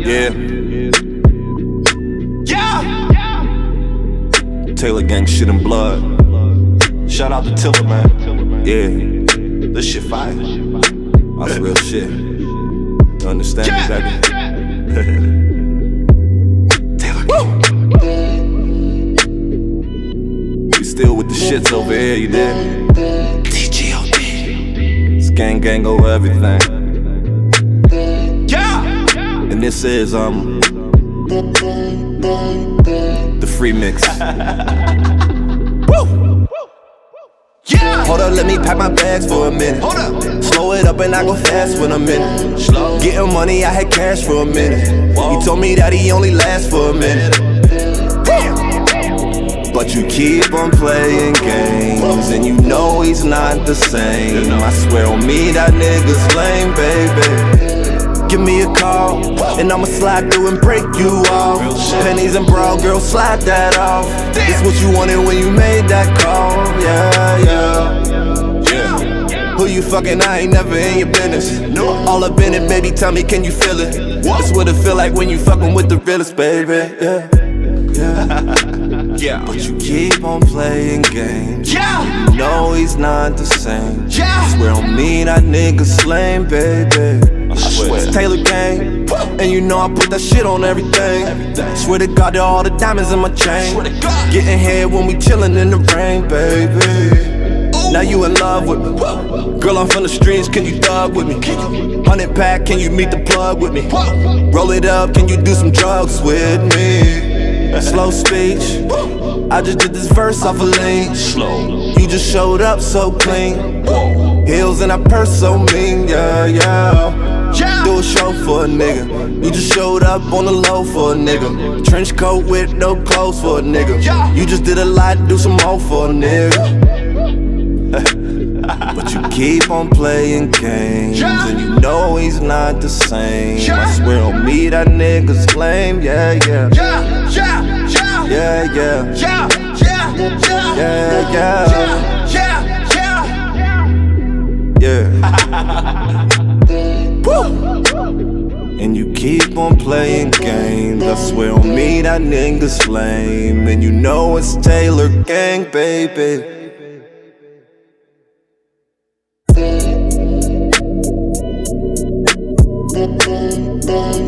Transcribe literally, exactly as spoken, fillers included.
Yeah. Yeah. Taylor Gang shit in blood. Shout out to Tiller, man. Yeah. This shit fire. That's real shit. You understand me, baby? Taylor Gang. We still with the shits over here, you dig? D G O D. It's gang gang over everything. And this is um the free mix. Woo! Yeah. Hold up, let me pack my bags for a minute. Hold up. Slow it up and I go fast when I'm in it. Slow. Getting money, I had cash for a minute. Whoa. He told me that he only lasts for a minute. Damn. But you keep on playing games, and you know he's not the same. I swear on me, that nigga's lame, baby. Give me a call, and I'ma slide through and break you off. Pennies and brown, girl, slide that off. This what you wanted when you made that call. Yeah, yeah, yeah. Who you fucking, I ain't never in your business. All up in it, baby, tell me, can you feel it? That's what it feel like when you fucking with the realest, baby. Yeah, yeah. Yeah. But you keep on playing games. Yeah. You know he's not the same. Yeah. Swear on me, that nigga's lame, baby. I swear. It's Taylor Gang, and you know I put that shit on everything. everything. Swear to God, all the diamonds in my chain. Getting head when we chillin' in the rain, baby. Ooh. Now you in love with me. Girl, I'm from the streets, can you thug with me? Hundred pack, can you meet the plug with me? Roll it up, can you do some drugs with me? Slow speech, I just did this verse off a lean. Slow. You just showed up so clean. Heels in that purse so mean, yeah, yeah. Do a show for a nigga. You just showed up on the low for a nigga. Trench coat with no clothes for a nigga. You just did a lot, do some more for a nigga. But you keep on playing games, and you know he's not the same. I swear on me, that nigga's lame, yeah, yeah. Yeah, yeah, yeah. Yeah, yeah. Yeah, yeah. Yeah. Woo! And you keep on playing games. I swear on me, that nigga's lame. And you know it's Taylor Gang, baby. Bye.